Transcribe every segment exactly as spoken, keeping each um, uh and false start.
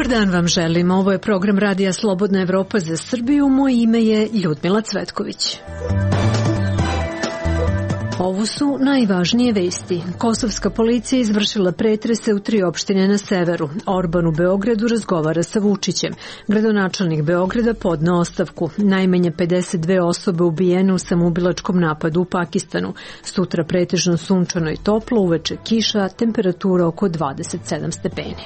Dobar dan vam želim. Ovo je program Radija Slobodna Evropa za Srbiju. Moje ime je Ljudmila Cvetković. Ovo su najvažnije vesti. Kosovska policija izvršila pretrese u tri opštine na severu. Orban u Beogradu razgovara sa Vučićem. Gradonačelnik Beograda podneo ostavku. Najmanje pedeset dve osobe ubijene u samoubilačkom napadu u Pakistanu. Sutra pretežno sunčano i toplo, uveče kiša, temperatura oko dvadeset sedam stepeni.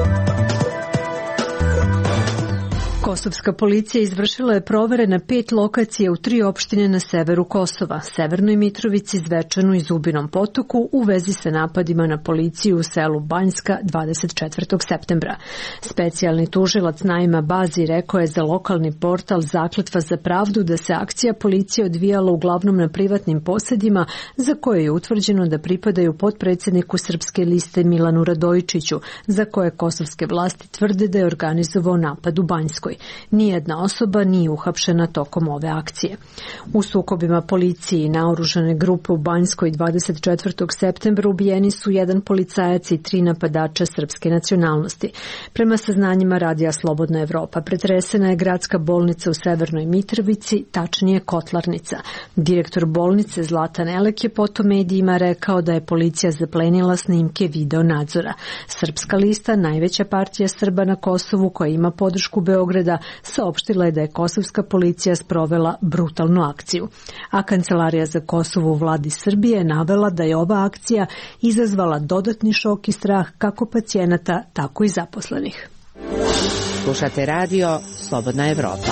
Kosovska policija izvršila je provere na pet lokacija u tri opštine na severu Kosova, Severnoj Mitrovici, Zvečanu i Zubinom Potoku u vezi sa napadima na policiju u selu Banjska dvadeset četvrtog septembra. Specijalni tužilac Naima Bazi rekao je za lokalni portal Zakletva za pravdu da se akcija policije odvijala uglavnom na privatnim posedima za koje je utvrđeno da pripadaju potpredsjedniku Srpske liste Milanu Radojičiću, za koje kosovske vlasti tvrde da je organizovao napad u Banjskoj. Nijedna osoba nije uhapšena tokom ove akcije. U sukobima policije i naoružane grupe u Banjskoj dvadeset četvrtog septembra ubijeni su jedan policajac i tri napadača srpske nacionalnosti. Prema saznanjima Radija Slobodna Evropa, pretresena je gradska bolnica u Severnoj Mitrovici, tačnije Kotlarnica. Direktor bolnice Zlatan Elek je potom medijima rekao da je policija zaplenila snimke video nadzora. Srpska lista, najveća partija Srba na Kosovu koja ima podršku Beograda, saopštila je da je kosovska policija sprovela brutalnu akciju. A Kancelarija za Kosovo u vladi Srbije je navela da je ova akcija izazvala dodatni šok i strah kako pacijenata, tako i zaposlenih. Slušate radio Slobodna Evropa.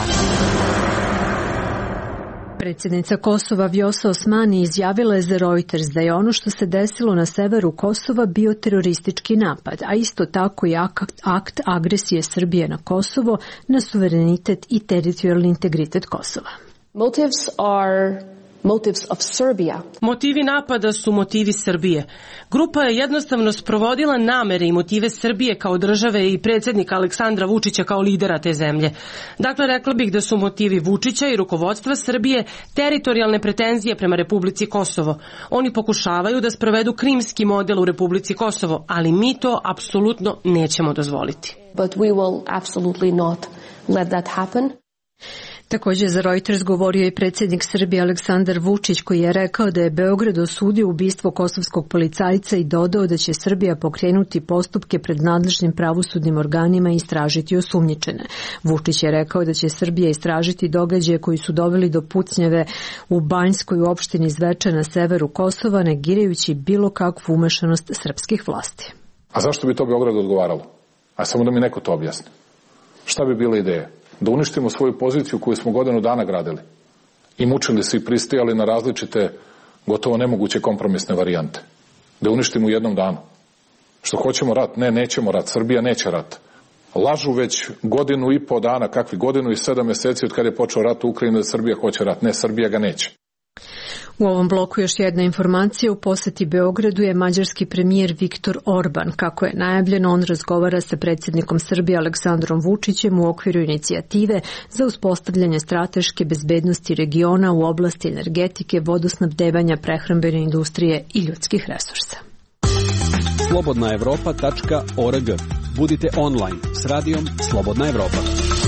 Predsjednica Kosova Vjosa Osmani izjavila je za Reuters da je ono što se desilo na severu Kosova bio teroristički napad, a isto tako i akt, akt agresije Srbije na Kosovo, na suverenitet i teritorijalni integritet Kosova. Motives are motives of Serbia. Motivi napada su motivi Srbije. Grupa je jednostavno sprovodila namere i motive Srbije kao države i predsjednika Aleksandra Vučića kao lidera te zemlje. Dakle, rekla bih da su motivi Vučića i rukovodstva Srbije teritorijalne pretenzije prema Republici Kosovo. Oni pokušavaju da sprovedu krimski model u Republici Kosovo, ali mi to apsolutno nećemo dozvoliti. But we will absolutely not let that happen. Također za Reuters govorio i predsjednik Srbije Aleksandar Vučić koji je rekao da je Beograd osudio ubistvo kosovskog policajca i dodao da će Srbija pokrenuti postupke pred nadležnim pravosudnim organima i istražiti osumnjičene. Vučić je rekao da će Srbija istražiti događaje koji su doveli do pucnjave u Banjskoj u opštini Zveča na severu Kosova, negirajući bilo kakvu umešanost srpskih vlasti. A zašto bi to Beograd odgovaralo? A samo da mi neko to objasni. Šta bi bila ideja? Da uništimo svoju poziciju koju smo godinu dana gradili i mučili se i pristajali na različite gotovo nemoguće kompromisne varijante. Da uništimo u jednom danu. Što hoćemo rat? Ne, nećemo rat. Srbija neće rat. Lažu već godinu i po dana, kakvi godinu i sedam meseci od kada je počeo rat u Ukrajini da Srbija hoće rat. Ne, Srbija ga neće. U ovom bloku još jedna informacija. U poseti Beogradu je mađarski premijer Viktor Orban. Kako je najavljeno, on razgovara sa predsjednikom Srbije Aleksandrom Vučićem u okviru inicijative za uspostavljanje strateške bezbednosti regiona u oblasti energetike, vodosnabdevanja, prehrambene industrije i ljudskih resursa. slobodna evropa tačka org. Budite online s radijom Slobodna Evropa.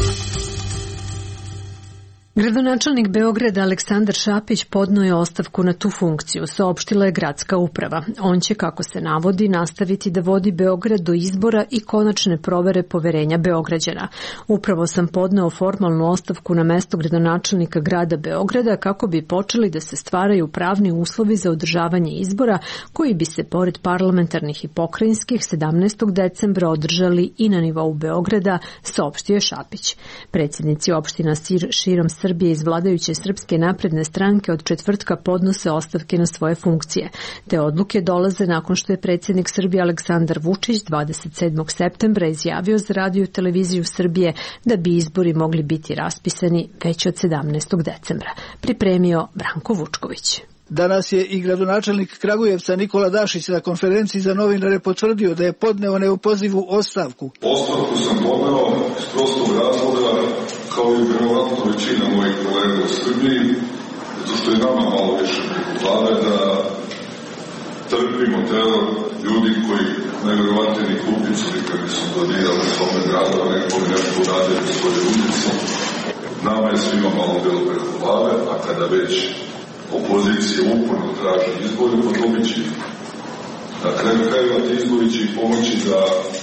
Gradonačelnik Beograda Aleksandar Šapić podneo je ostavku na tu funkciju, saopštila je gradska uprava. On će, kako se navodi, nastaviti da vodi Beograd do izbora i konačne provere poverenja Beograđana. Upravo sam podneo formalnu ostavku na mesto gradonačelnika grada Beograda kako bi počeli da se stvaraju pravni uslovi za održavanje izbora koji bi se pored parlamentarnih i pokrajinskih sedamnaestog decembra održali i na nivou Beograda, saopštio je Šapić. Predsjednici opština širom Srbije iz vladajuće Srpske napredne stranke od četvrtka podnose ostavke na svoje funkcije. Te odluke dolaze nakon što je predsjednik Srbije Aleksandar Vučić dvadeset sedmog septembra izjavio za radio i televiziju Srbije da bi izbori mogli biti raspisani već od sedamnaestog decembra. Pripremio Branko Vučković. Danas je i gradonačelnik Kragujevca Nikola Dašić na konferenciji za novinare potvrdio da je podneo neopozivu ostavku. Ostavku sam podneo iz prostog razloga, kao i vjerovatno većina mojih kolega u Srbiji, zato što je nama malo više glave da trpimo teror ljudi koji nevjerovatni ni kupicu nikad nisu dodirali svome grada, nekog nešto uradili svoje ulice. Nama je svima malo bilo preko glave, a kada već opozicija uporno traži izbore, podobit će ih. Na kraju krajeva ti izbori će ih pomoći da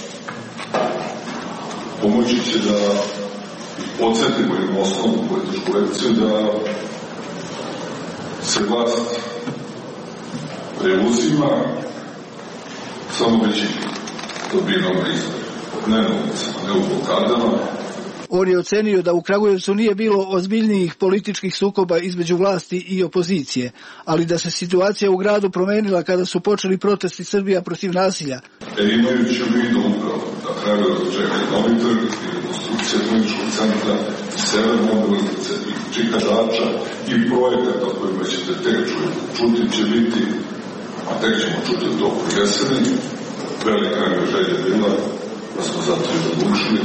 pomoći će da ih podsjetimo jednu osnovnu političku lekciju da se vlast preuzima samo većinu dobinom na izbore. Ne na ulicama, ne u blokadama. On je ocenio da u Kragujevcu nije bilo ozbiljnijih političkih sukoba između vlasti i opozicije, ali da se situacija u gradu promenila kada su počeli protesti Srbija protiv nasilja. E, imajući u vidu upravo da Kragujevac očekuje novi trg i rekonstrukcija kliničkog centra i severne obilaznice i Čika Dača i projekata o kojima ćete tek čuti će biti, a tek ćemo čuti u toku jeseni. Velika je želja bila da smo zato i odlučili.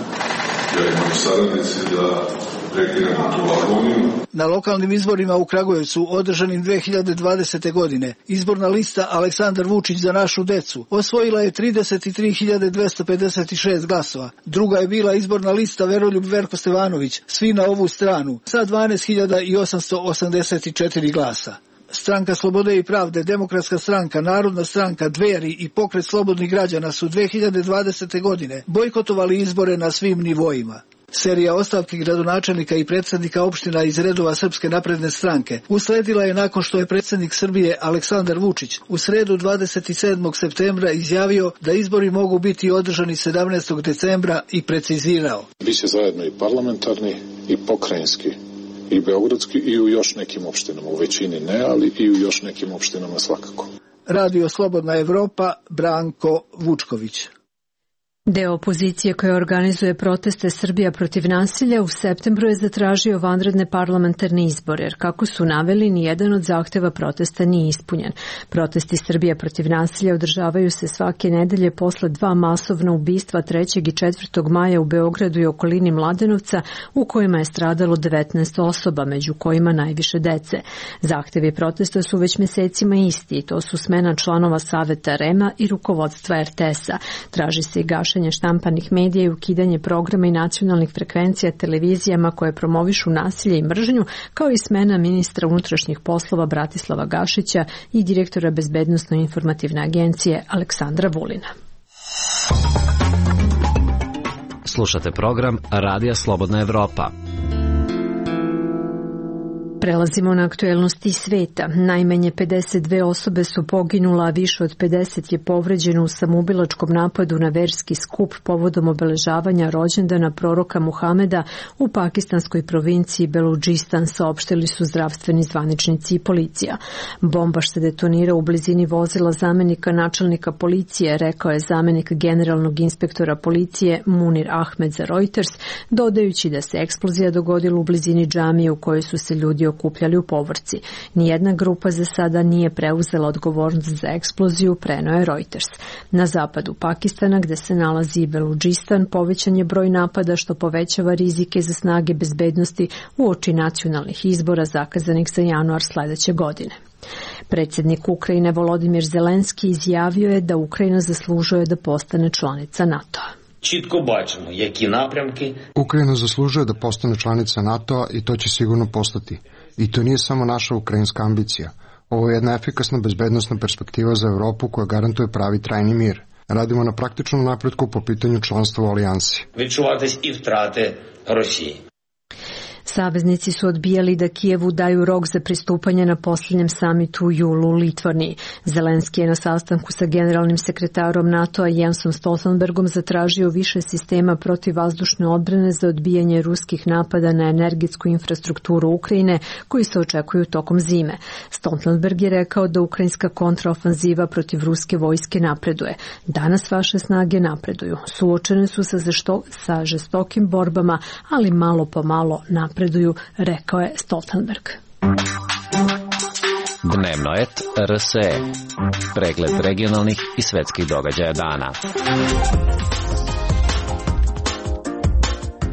Ja imam saradnici da prekidamo tu agoniju. Na lokalnim izborima u Kragujevcu održanim dve hiljade dvadesete. godine izborna lista Aleksandar Vučić za našu decu osvojila je trideset tri hiljade dvesta pedeset šest glasova. Druga je bila izborna lista Veroljub Verko Stevanović, svi na ovu stranu, sa dvanaest hiljada osamsto osamdeset četiri glasa. Stranka Slobode i pravde, Demokratska stranka, Narodna stranka, Dveri i Pokret slobodnih građana su dve hiljade dvadesete. godine bojkotovali izbore na svim nivoima. Serija ostavki gradonačelnika i predsjednika opština iz redova Srpske napredne stranke usledila je nakon što je predsjednik Srbije Aleksandar Vučić u sredu dvadeset sedmog septembra izjavio da izbori mogu biti održani sedamnaestog decembra i precizirao. Biće zajedno i parlamentarni i pokrajinski i beogradski i u još nekim opštinama, u većini ne, ali i u još nekim opštinama svakako. Radio Slobodna Evropa, Branko Vučković. Deo opozicije koja organizuje proteste Srbija protiv nasilja u septembru je zatražio vanredne parlamentarne izbore, jer kako su naveli, nijedan od zahteva protesta nije ispunjen. Protesti Srbija protiv nasilja održavaju se svake nedelje posle dva masovna ubistva trećeg i četvrtog maja u Beogradu i okolini Mladenovca, u kojima je stradalo devetnaest osoba, među kojima najviše dece. Zahtevi protesta su već mesecima isti, to su smena članova Saveta REM-a i rukovodstva er te es-a. Traži se i gašenje štampanih medija i ukidanje programa i nacionalnih frekvencija televizijama koje promovišu nasilje i mržnju, kao i smena ministra unutrašnjih poslova Bratislava Gašića i direktora Bezbednosno-informativne agencije Aleksandra Vulina. Slušate program Radija Slobodna Evropa. Prelazimo na aktuelnosti sveta. Najmanje pedeset dve osobe su poginula, a više od pedeset je povređeno u samoubilačkom napadu na verski skup povodom obeležavanja rođendana proroka Muhameda u pakistanskoj provinciji Beludžistan, saopštili su zdravstveni zvaničnici i policija. Bomba se detonira u blizini vozila zamenika načelnika policije, rekao je zamenik generalnog inspektora policije Munir Ahmed za Reuters, dodajući da se eksplozija dogodila u blizini džamije u kojoj su se ljudi okupljali u povorci. Nijedna grupa za sada nije preuzela odgovornost za eksploziju, preneo je Reuters. Na zapadu Pakistana, gde se nalazi i Beludžistan, povećan je broj napada što povećava rizike za snage bezbednosti uoči nacionalnih izbora zakazanih za januar sledeće godine. Predsjednik Ukrajine Volodimir Zelenski izjavio je da Ukrajina zaslužuje da postane članica NATO-a. Čitko bačeno, jaki napramki. Ukrajina zaslužuje da postane članica NATO-a i to će sigurno postati. I to nije samo naša ukrajinska ambicija. Ovo je jedna efikasna bezbednosna perspektiva za Evropu koja garantuje pravi trajni mir. Radimo na praktičnom napretku po pitanju članstva u alijansi. Відчуватись і втрати Росії. Saveznici su odbijali da Kijevu daju rok za pristupanje na posljednjem samitu u julu u Litvaniji. Zelenski je na sastanku sa generalnim sekretarom NATO-a Jensom Stoltenbergom zatražio više sistema protivvazdušne odbrane za odbijanje ruskih napada na energetsku infrastrukturu Ukrajine koji se očekuju tokom zime. Stoltenberg je rekao da ukrajinska kontraofanziva protiv ruske vojske napreduje. Danas vaše snage napreduju. Suočene su sa, zašto, sa žestokim borbama, ali malo po malo napreduju. Preduju, rekao je Stoltenberg. Dnevno et er es e. Pregled regionalnih i svetskih događaja dana.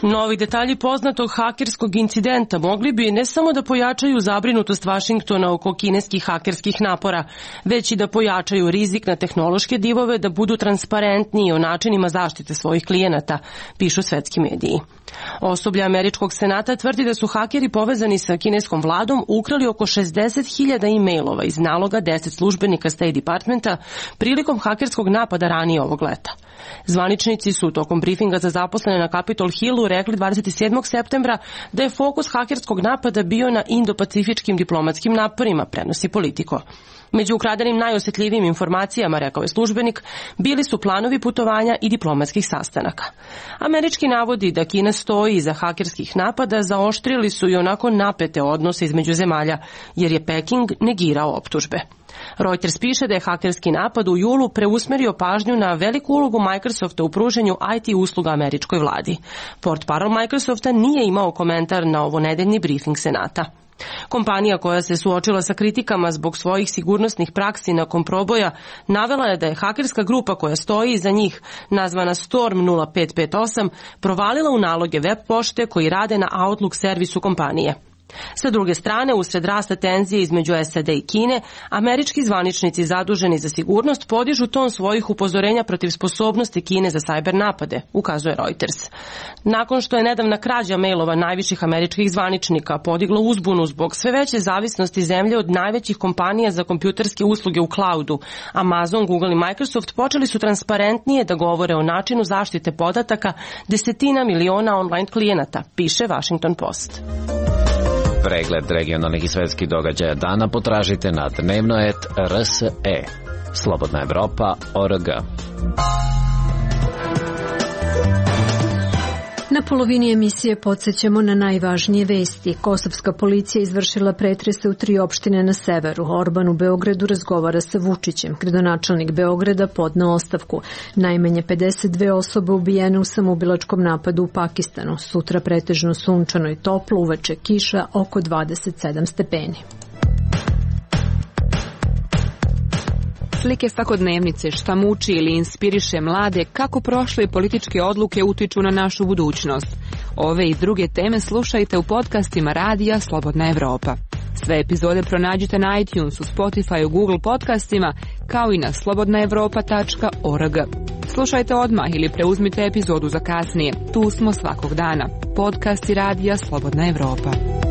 Novi detalji poznatog hakerskog incidenta mogli bi ne samo da pojačaju zabrinutost Vašingtona oko kineskih hakerskih napora, već i da pojačaju rizik na tehnološke divove da budu transparentniji o načinima zaštite svojih klijenata, pišu svetski mediji. Osoblje Američkog senata tvrdi da su hakeri povezani sa kineskom vladom ukrali oko šezdeset hiljada e-mailova iz naloga deset službenika State Departmenta prilikom hakerskog napada ranije ovog leta. Zvaničnici su tokom brifinga za zaposlene na Capitol Hillu rekli dvadeset sedmog septembra da je fokus hakerskog napada bio na indo-pacifičkim diplomatskim naporima, prenosi Politico. Među ukradenim najosjetljivijim informacijama, rekao je službenik, bili su planovi putovanja i diplomatskih sastanaka. Američki navodi da Kina stoji iza hakerskih napada zaoštrili su i onako napete odnose između zemalja, jer je Peking negirao optužbe. Reuters piše da je hakerski napad u julu preusmerio pažnju na veliku ulogu Microsofta u pruženju I T usluga američkoj vladi. Portparol Microsofta nije imao komentar na ovo nedeljni briefing Senata. Kompanija koja se suočila sa kritikama zbog svojih sigurnosnih praksi nakon proboja navela je da je hakerska grupa koja stoji iza njih, nazvana Storm nula pet pet osam, provalila u naloge web pošte koji rade na Outlook servisu kompanije. Sa druge strane, usred rasta tenzije između S A D i Kine, američki zvaničnici zaduženi za sigurnost podižu ton svojih upozorenja protiv sposobnosti Kine za sajber napade, ukazuje Reuters. Nakon što je nedavna krađa mailova najviših američkih zvaničnika podigla uzbunu zbog sve veće zavisnosti zemlje od najvećih kompanija za kompjuterske usluge u cloudu, Amazon, Google i Microsoft počeli su transparentnije da govore o načinu zaštite podataka desetina miliona online klijenata, piše Washington Post. Pregled regionalnih i svetskih događaja dana potražite na dnevnoet R S E. Slobodna Evropa O R G. Na polovini emisije podsjećamo na najvažnije vesti. Kosovska policija izvršila pretrese u tri opštine na severu. Orban u Beogradu razgovara sa Vučićem. Gradonačelnik Beograda podneo ostavku. Najmanje pedeset dve osobe ubijene u samoubilačkom napadu u Pakistanu. Sutra pretežno sunčano i toplo, uveče kiša oko dvadeset sedam stepeni. Slike svakodnevnice, šta muči ili inspiriše mlade, kako prošle političke odluke utiču na našu budućnost. Ove i druge teme slušajte u podcastima Radija Slobodna Evropa. Sve epizode pronađite na iTunesu, Spotify, Google podcastima, kao i na slobodna evropa tačka org. Slušajte odmah ili preuzmite epizodu za kasnije. Tu smo svakog dana. Podcasti Radija Slobodna Evropa.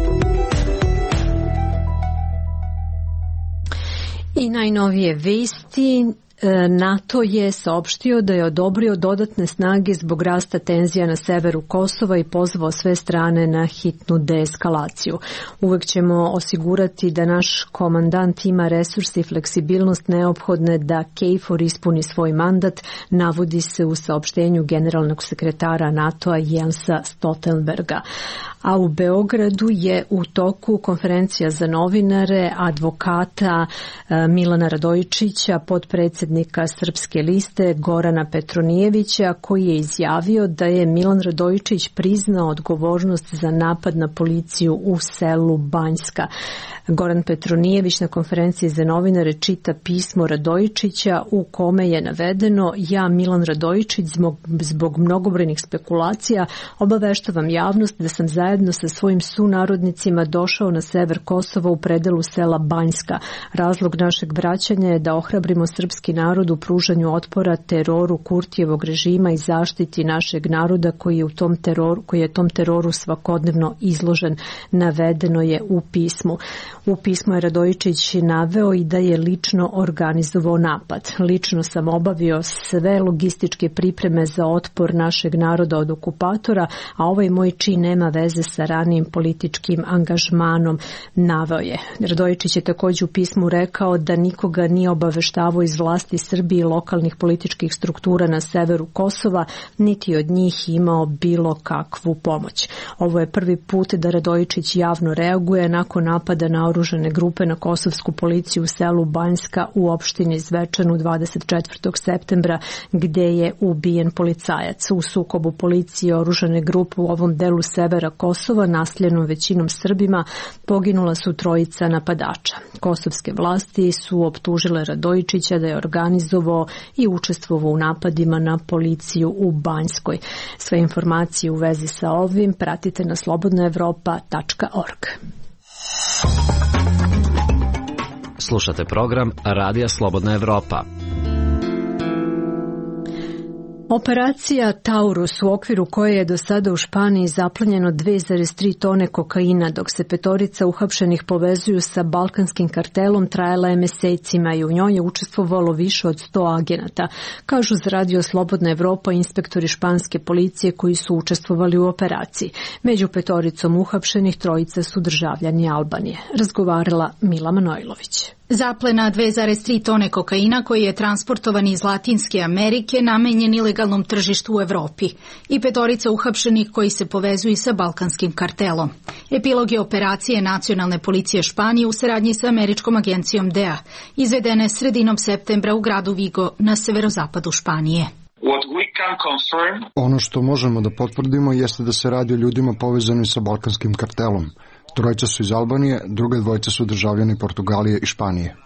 I najnovije vesti. NATO je saopštio da je odobrio dodatne snage zbog rasta tenzija na severu Kosova i pozvao sve strane na hitnu deeskalaciju. Uvek ćemo osigurati da naš komandant ima resursi i fleksibilnost neophodne da KFOR ispuni svoj mandat, navodi se u saopštenju generalnog sekretara NATO-a Jensa Stoltenberga. A u Beogradu je u toku konferencija za novinare advokata Milana Radojičića, potpredsjednika Srpske liste Gorana Petronijevića, koji je izjavio da je Milan Radojičić priznao odgovornost za napad na policiju u selu Banjska. Goran Petronijević na konferenciji za novinare čita pismo Radojičića u kome je navedeno: ja, Milan Radojičić, zbog, zbog mnogobrojnih spekulacija obaveštavam javnost da sam zajedno sa svojim sunarodnicima došao na sever Kosova u predelu sela Banjska. Razlog našeg vraćanja je da ohrabrimo srpski narod u pružanju otpora teroru Kurtijevog režima i zaštiti našeg naroda koji je u tom teroru, koji je tom teroru svakodnevno izložen, navedeno je u pismu. U pismu je Radojičić naveo i da je lično organizovao napad. Lično sam obavio sve logističke pripreme za otpor našeg naroda od okupatora, a ovaj moj čin nema veze sa ranijim političkim angažmanom, naveo je. Radojičić je također u pismu rekao da nikoga nije obaveštavao iz vlasti Srbije i lokalnih političkih struktura na severu Kosova, niti od njih imao bilo kakvu pomoć. Ovo je prvi put da Radojičić javno reaguje nakon napada na oružane grupe na kosovsku policiju u selu Banjska u opštini Zvečanu dvadeset četvrtog septembra, gde je ubijen policajac. U sukobu policije i oružane grupe u ovom delu severa Kosova Kosova, naseljeno većinom Srbima, poginula su trojica napadača. Kosovske vlasti su optužile Radojičića da je organizovao i učestvovao u napadima na policiju u Banjskoj. Sve informacije u vezi sa ovim pratite na slobodna evropa tačka org. Slušate program Radija Slobodna Evropa. Operacija Taurus, u okviru koje je do sada u Španiji zaplenjeno dve zarez tri tone kokaina, dok se petorica uhapšenih povezuju sa balkanskim kartelom, trajala je mesecima i u njoj je učestvovalo više od sto agenata, kažu za Radio Slobodna Evropa inspektori španske policije koji su učestvovali u operaciji. Među petoricom uhapšenih trojica su državljani Albanije. Razgovarala Mila Manojlović. Zaplena dve zarez tri tone kokaina koji je transportovan iz Latinske Amerike namenjen ilegalnom tržištu u Evropi i petorica uhapšenih koji se povezuju sa balkanskim kartelom. Epilog je operacije Nacionalne policije Španije u saradnji sa američkom agencijom D E A, izvedene sredinom septembra u gradu Vigo na severozapadu Španije. Ono što možemo da potvrdimo jeste da se radi o ljudima povezanim sa balkanskim kartelom. Trojica su iz Albanije, druge dvojice su državljani Portugalije i Španije.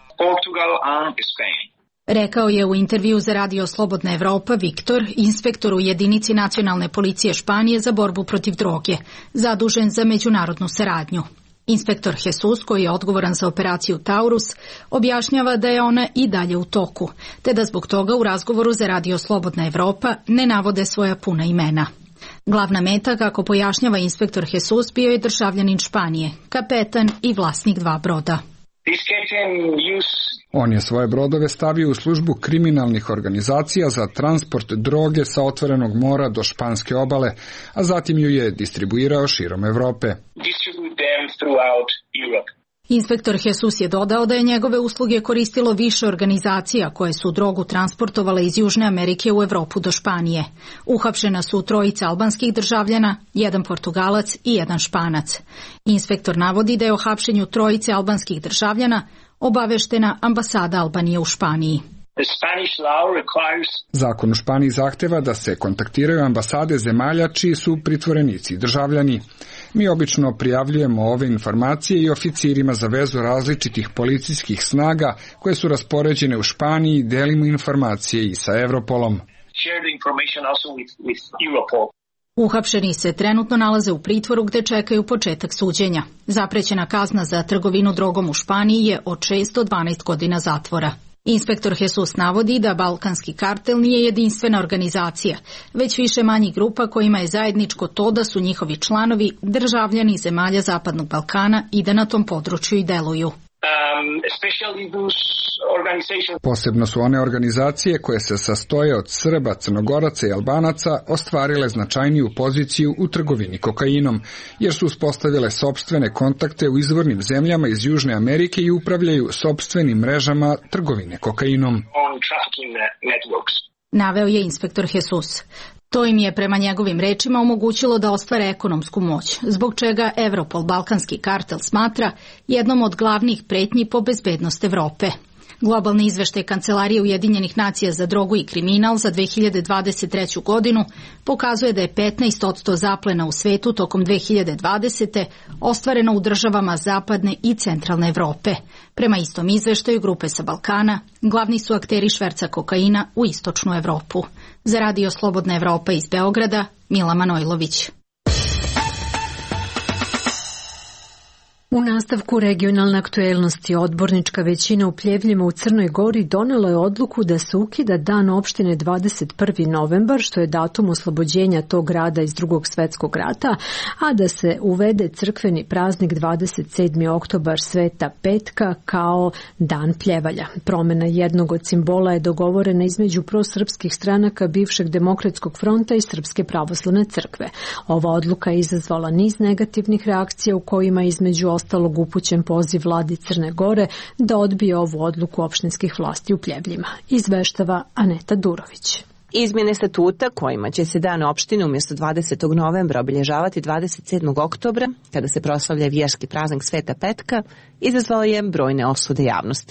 Rekao je u intervju za Radio Slobodna Evropa Viktor, inspektor u jedinici Nacionalne policije Španije za borbu protiv droge, zadužen za međunarodnu saradnju. Inspektor Jesus, koji je odgovoran za operaciju Taurus, objašnjava da je ona i dalje u toku, te da zbog toga u razgovoru za Radio Slobodna Evropa ne navode svoja puna imena. Glavna meta, kako pojašnjava inspektor Jesus, bio je državljanin Španije, kapetan i vlasnik dva broda. On je svoje brodove stavio u službu kriminalnih organizacija za transport droge sa otvorenog mora do španske obale, a zatim ju je distribuirao širom Evrope. Inspektor Jesus je dodao da je njegove usluge koristilo više organizacija koje su drogu transportovale iz Južne Amerike u Evropu do Španije. Uhapšena su trojica albanskih državljana, jedan Portugalac i jedan Španac. Inspektor navodi da je o hapšenju trojice albanskih državljana obaveštena ambasada Albanije u Španiji. Zakon u Španiji zahteva da se kontaktiraju ambasade zemalja čiji su pritvorenici i državljani. Mi obično prijavljujemo ove informacije i oficirima za vezu različitih policijskih snaga koje su raspoređene u Španiji, delimo informacije i sa Europolom. Uhapšeni se trenutno nalaze u pritvoru gde čekaju početak suđenja. Zaprećena kazna za trgovinu drogom u Španiji je od šest do dvanaest godina zatvora. Inspektor Jesus navodi da balkanski kartel nije jedinstvena organizacija, već više manjih grupa kojima je zajedničko to da su njihovi članovi državljani zemalja Zapadnog Balkana i da na tom području i deluju. Posebno su one organizacije koje se sastoje od Srba, Crnogoraca i Albanaca ostvarile značajniju poziciju u trgovini kokainom, jer su uspostavile sopstvene kontakte u izvornim zemljama iz Južne Amerike i upravljaju sopstvenim mrežama trgovine kokainom. Naveo je inspektor Jesus. To im je prema njegovim rečima omogućilo da ostvare ekonomsku moć, zbog čega Europol balkanski kartel smatra jednom od glavnih pretnji po bezbednost Evrope. Globalni izveštaj Kancelarije Ujedinjenih nacija za drogu i kriminal za dve hiljade dvadeset treću godinu pokazuje da je petnaest posto zaplena u svetu tokom dve hiljade dvadesete ostvareno u državama zapadne i centralne Evrope. Prema istom izveštaju grupe sa Balkana, glavni su akteri šverca kokaina u istočnu Evropu. Za Radio Slobodna Evropa iz Beograda, Mila Manojlović. U nastavku regionalne aktuelnosti odbornička većina u Pljevljima u Crnoj Gori donela je odluku da se ukida dan opštine dvadeset prvi novembar, što je datum oslobođenja tog grada iz Drugog svetskog rata, a da se uvede crkveni praznik dvadeset sedmi oktobar Sveta Petka kao dan pljevalja. Promena jednog od simbola je dogovorena između prosrpskih stranaka bivšeg Demokratskog fronta i Srpske pravoslavne crkve. Ova odluka je izazvala niz negativnih reakcija u kojima između ostalog upućen poziv vladi Crne Gore da odbije ovu odluku opštinskih vlasti u Pljevljima. Izveštava Aneta Durović. Izmjene statuta kojima će se dan opštine umjesto dvadesetog novembra obilježavati dvadeset sedmog oktobra, kada se proslavlja vjerski praznik Sveta Petka, izazvao je brojne osude javnosti.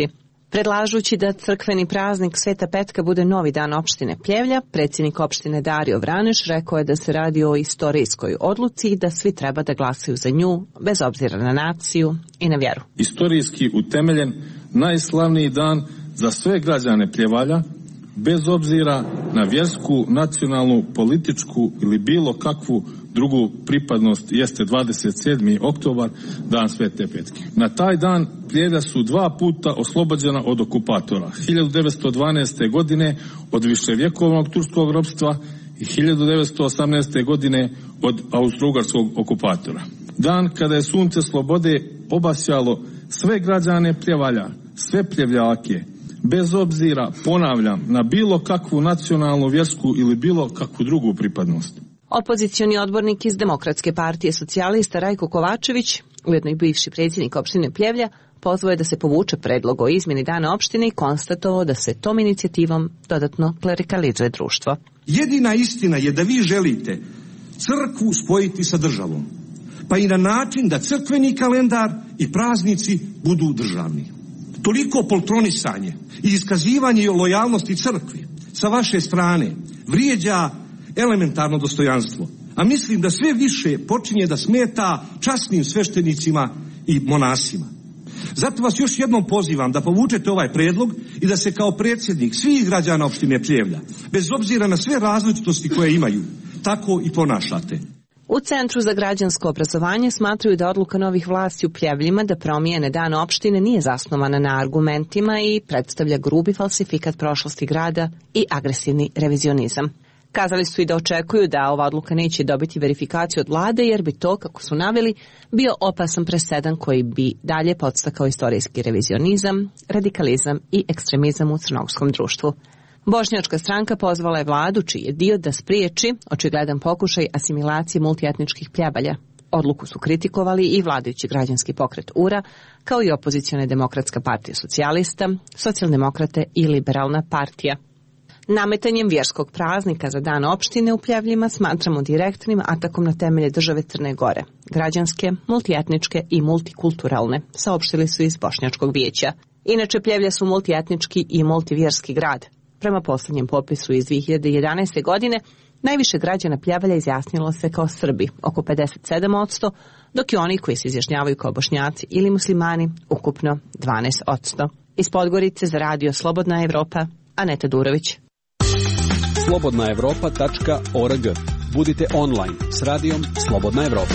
Predlažući da crkveni praznik Sveta Petka bude novi dan opštine Pljevlja, predsjednik opštine Dario Vraneš rekao je da se radi o istorijskoj odluci i da svi treba da glasaju za nju, bez obzira na naciju i na vjeru. Istorijski utemeljen, najslavniji dan za sve građane Pljevalja, bez obzira na vjersku, nacionalnu, političku ili bilo kakvu drugu pripadnost, jeste dvadeset sedmi oktobar, dan Svete Petke. Na taj dan Pljevlja su dva puta oslobođena od okupatora. hiljadu devetsto dvanaeste. godine od viševjekovnog turskog ropstva i hiljadu devetsto osamnaeste. godine od austrougarskog okupatora. Dan kada je sunce slobode obasjalo sve građane Pljevalja, sve Pljevljake, bez obzira, ponavljam, na bilo kakvu nacionalnu, vjersku ili bilo kakvu drugu pripadnost. Opozicioni odbornik iz Demokratske partije socijalista Rajko Kovačević, ujedno i bivši predsjednik opštine Pljevlja, pozvao je da se povuče predlog o izmjeni dana opštine i konstatovao da se tom inicijativom dodatno klerikalizuje društvo. Jedina istina je da vi želite crkvu spojiti sa državom, pa i na način da crkveni kalendar i praznici budu državni. Toliko poltronisanje i iskazivanje lojalnosti crkvi sa vaše strane vrijeđa elementarno dostojanstvo, a mislim da sve više počinje da smeta časnim sveštenicima i monasima. Zato vas još jednom pozivam da povučete ovaj predlog i da se kao predsjednik svih građana opštine Pljevlja, bez obzira na sve različitosti koje imaju, tako i ponašate. U Centru za građansko obrazovanje smatraju da odluka novih vlasti u Pljevljima da promijene dan opštine nije zasnovana na argumentima i predstavlja grubi falsifikat prošlosti grada i agresivni revizionizam. Kazali su i da očekuju da ova odluka neće dobiti verifikaciju od vlade, jer bi to, kako su naveli, bio opasan presedan koji bi dalje podstakao istorijski revizionizam, radikalizam i ekstremizam u crnogorskom društvu. Bošnjačka stranka pozvala je vladu, čiji je dio, da spriječi očigledan pokušaj asimilacije multietničkih Pljebalja. Odluku su kritikovali i vladajući građanski pokret U R A, kao i opozicione Demokratska partija socijalista, Socijaldemokrate i Liberalna partija. Nametanjem vjerskog praznika za dan opštine u Pljevljima smatramo direktnim atakom na temelje države Crne Gore, građanske, multietničke i multikulturalne, saopštili su iz Bošnjačkog vijeća. Inače, Pljevlja su multietnički i multivjerski grad. Prema posljednjem popisu iz dvije hiljade jedanaeste. godine, najviše građana Pljevalja izjasnilo se kao Srbi, oko pedeset sedam posto, dok i oni koji se izjašnjavaju kao Bošnjaci ili muslimani, ukupno dvanaest posto. Iz Podgorice za radio Slobodna Evropa, Aneta Durović. slobodna evropa tačka org. Budite online s radijom Slobodna Evropa.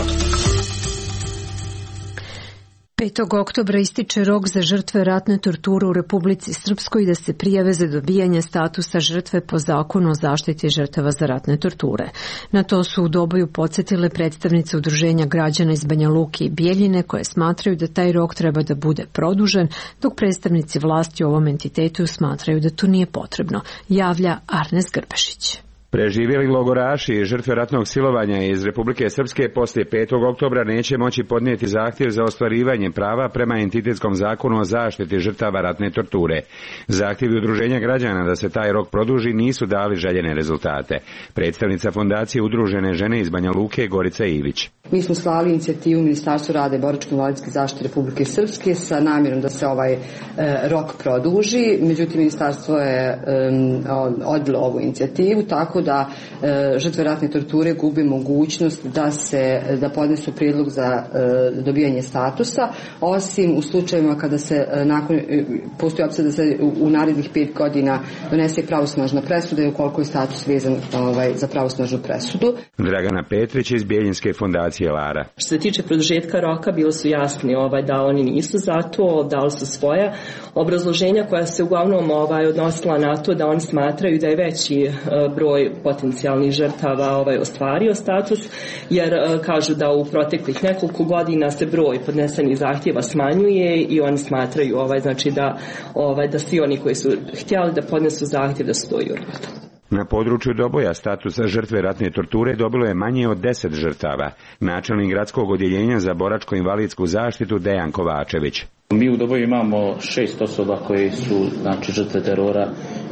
petog oktobra ističe rok za žrtve ratne torture u Republici Srpskoj da se prijave za dobijanje statusa žrtve po zakonu o zaštiti žrtava za ratne torture. Na to su u Doboju podsjetile predstavnice udruženja građana iz Banja Luke i Bijeljine, koje smatraju da taj rok treba da bude produžen, dok predstavnici vlasti u ovom entitetu smatraju da to nije potrebno, javlja Arnes Grbešić. Preživjeli logoraši i žrtve ratnog silovanja iz Republike Srpske poslije petog oktobra neće moći podnijeti zahtjev za ostvarivanje prava prema entitetskom zakonu o zaštiti žrtava ratne torture. Zahtjevi udruženja građana da se taj rok produži nisu dali željene rezultate. Predstavnica fondacije Udružene žene iz Banja Luke, Gorica Ivić. Mi smo slali inicijativu Ministarstvu rada i boračko-invalidske zaštite Republike Srpske sa namjerom da se ovaj e, rok produži, međutim ministarstvo je e, odbilo ovu inicijativu, tako da e, žrtve ratne torture gube mogućnost da se da podnesu prijedlog za e, dobijanje statusa, osim u slučajevima kada se e, nakon e, postoji opcija da se u, u narednih pet godina donese pravosnažna presuda i ukoliko je status vezan ovaj, za pravosnažnu presudu. Dragana Petrić iz Bijeljinske fondacije Lara. Što se tiče produžetka roka, bilo su jasni ovaj, da oni nisu za to, dali su svoja obrazloženja koja se uglavnom ovaj, odnosila na to da oni smatraju da je veći uh, broj potencijalnih žrtava ovaj, ostvario status, jer uh, kažu da u proteklih nekoliko godina se broj podnesenih zahtjeva smanjuje i oni smatraju ovaj, znači da, ovaj, da svi oni koji su htjeli da podnesu zahtjev da stoji u rodu. Na području Doboja status žrtve ratne torture dobilo je manje od deset žrtava. Načelnik gradskog odjeljenja za boračko-invalidsku zaštitu Dejan Kovačević. Mi u Doboju imamo šest osoba koje su znači žrtve terora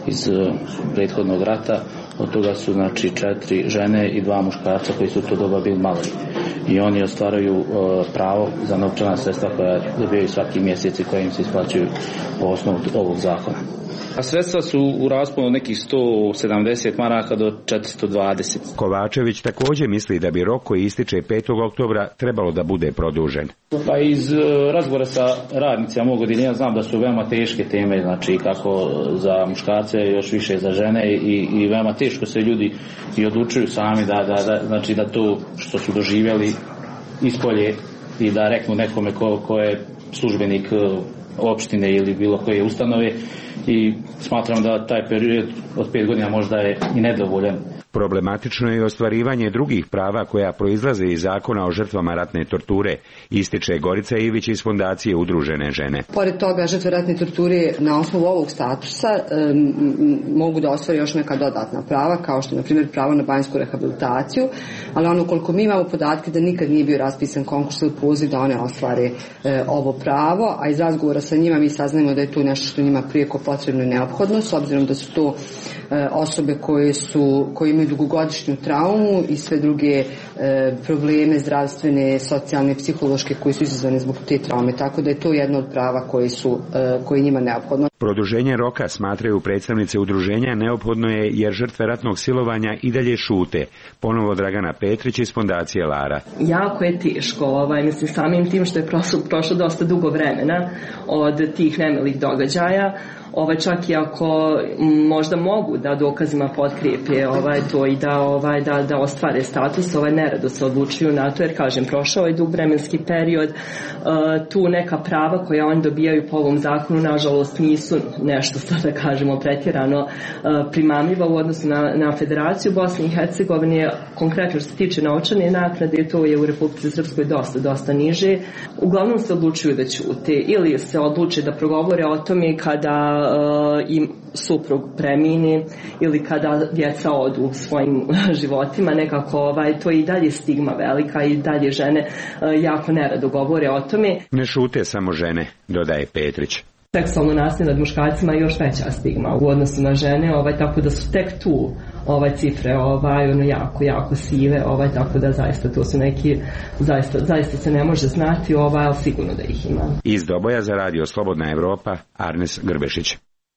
iz prethodnog rata. Od toga su znači četiri žene i dva muškarca koji su u to doba bili maloljetni. I oni ostvaruju pravo za novčana sredstva koja dobijaju svaki mjesec i koja im se isplaćuju po osnovu ovog zakona. A sredstva su u rasponu nekih sto sedamdeset maraka do četiristo dvadeset. Kovačević također misli da bi rok koji ističe petog oktobra trebalo da bude produžen. Pa iz razgovora sa radnicima mog odeljenja znam da su veoma teške teme, znači kako za muškarce, još više za žene i, i veoma teško se ljudi i odlučuju sami da, da, da, znači da to što su doživjeli ispolje i da reknu nekome ko, ko je službenik opštine ili bilo koje ustanove, i smatram da taj period od pet godina možda je i nedovoljan. Problematično je i ostvarivanje drugih prava koja proizlaze iz zakona o žrtvama ratne torture, ističe Gorica Ivić iz Fondacije Udružene žene. Pored toga, žrtve ratne torture na osnovu ovog statusa um, mogu da ostvare još neka dodatna prava, kao što je na primjer pravo na banjsku rehabilitaciju, ali ono koliko mi imamo podatke da nikad nije bio raspisan konkurs ili poziv da one ostvare e, ovo pravo, a iz razgovora sa njima mi saznajemo da je to nešto što njima prijeko potrebno i neophodno, s obzirom da su to e, osobe koje su koje imaju dugogodišnju traumu i sve druge e, probleme zdravstvene, socijalne, psihološke koji su izazvane zbog te traume, tako da je to jedno od prava koje su e, koje njima neophodno. Produženje roka, smatraju predstavnice udruženja, neophodno je jer žrtve ratnog silovanja i dalje šute. Ponovo Dragana Petrić iz Fondacije Lara. Jako je teško, ovaj, mislim, samim tim što je prošlo, prošlo dosta dugo vremena od tih nemilih događaja. Ovaj, čak i ako možda mogu da dokazima potkrijepe ovaj, to i da, ovaj, da, da ostvare status, ovaj, nerado se odlučuju na to, jer kažem, prošao je dug vremenski period, uh, tu neka prava koja oni dobijaju po ovom zakonu, nažalost, nisu nešto, sada kažemo, pretjerano uh, primamljiva u odnosu na, na Federaciju Bosne i Hercegovine. Konkretno što se tiče novčane naknade, to je u Republici Srpskoj dosta, dosta niže. Uglavnom se odlučuju da ćute ili se odluče da progovore o tome kada im suprug premine ili kada djeca odu svojim životima, nekako ovaj, to je i dalje stigma velika i dalje žene jako nerado govore o tome. Ne šute samo žene, dodaje Petrić. Seksualno nasilje nad muškarcima je još veća stigma u odnosu na žene, ovaj, tako da su tek tu ovaj, cifre ovaj, ono, jako, jako sive, ovaj, tako da zaista to su neki, zaista, zaista se ne može znati, ovaj, ali sigurno da ih ima. Iz Doboja za radio Slobodna Evropa, Arnes Grbešić.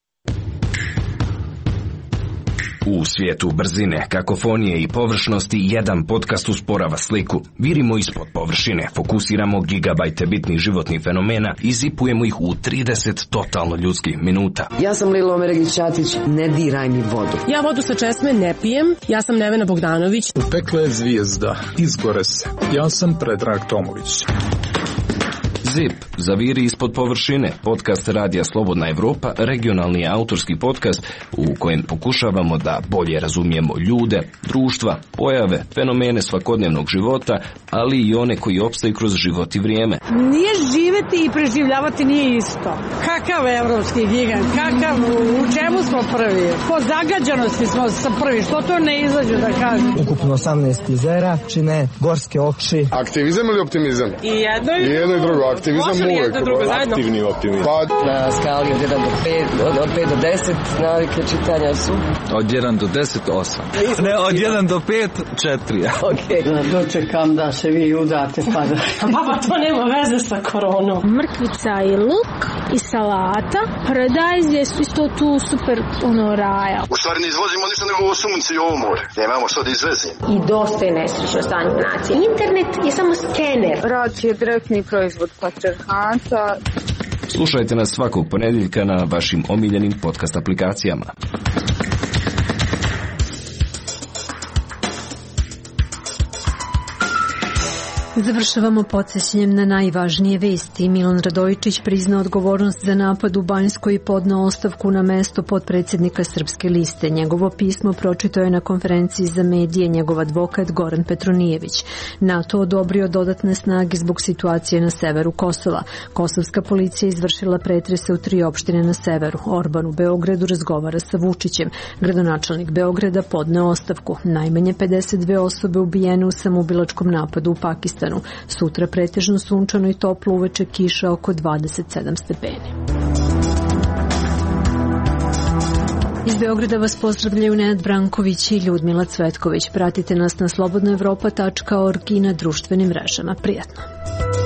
U svijetu brzine, kakofonije i površnosti jedan podcast usporava sliku. Virimo ispod površine, fokusiramo gigabajte bitnih životnih fenomena i zipujemo ih u trideset totalno ljudskih minuta. Ja sam Lilo Omeregić-Ćatić, ne diraj mi vodu. Ja vodu sa česme ne pijem, ja sam Nevena Bogdanović. Upekla je zvijezda, izgore se. Ja sam Predrag Tomović. Zip, zaviri ispod površine, podcast Radija Slobodna Evropa, regionalni autorski podcast u kojem pokušavamo da bolje razumijemo ljude, društva, pojave, fenomene svakodnevnog života, ali i one koji opstaju kroz život i vrijeme. Nije živeti i preživljavati nije isto. Kakav evropski gigant, kakav, u čemu smo prvi? Po zagađanosti smo sa prvi, što to ne izađu da kažem? Ukupno osamnaest jezera, čine gorske oči. Aktivizam ili optimizam? I jedno i, I jedno i drugo. Aktivizam uvijek. Aktivni optimizam. Pa na skali od jedan do pet, od, od pet do deset navike čitanja su. Od jedan do deset, osam. Ne, od jedan do pet, četiri. Okej. Okay. Dočekam da se vi udate pa da... Baba, to nema veze sa koronom. Mrkvica i luk i salata. Paradajz je isto tu super ono raja. U stvari ne izvozimo ništa nego ovo sunce i ovo more. Nemamo što da izvezimo. I dosta je nesrećno stanje nacije. Internet je samo skener. Rad je direktni proizvod patrijarhata. Slušajte nas svakog ponedjeljka na vašim omiljenim podcast aplikacijama. Završavamo podsjećanjem na najvažnije vesti. Milan Radojičić priznao odgovornost za napad u Banjskoj i podneo ostavku na mesto potpredsjednika Srpske liste. Njegovo pismo pročitao je na konferenciji za medije njegov advokat Goran Petronijević. NATO odobrio dodatne snage zbog situacije na severu Kosova. Kosovska policija izvršila pretrese u tri opštine na severu. Orban u Beogradu razgovara sa Vučićem. Gradonačelnik Beograda podneo ostavku. Najmanje pedeset dve osobe ubijene u samoubilačkom napadu u Pakistanu. Sutra pretežno sunčano i toplo, uveče kiša oko dvadeset sedam stepeni. Iz Beograda vas pozdravljaju Nenad Branković i Ljudmila Cvetković. Pratite nas na slobodna evropa tačka org i na društvenim mrežama. Prijatno.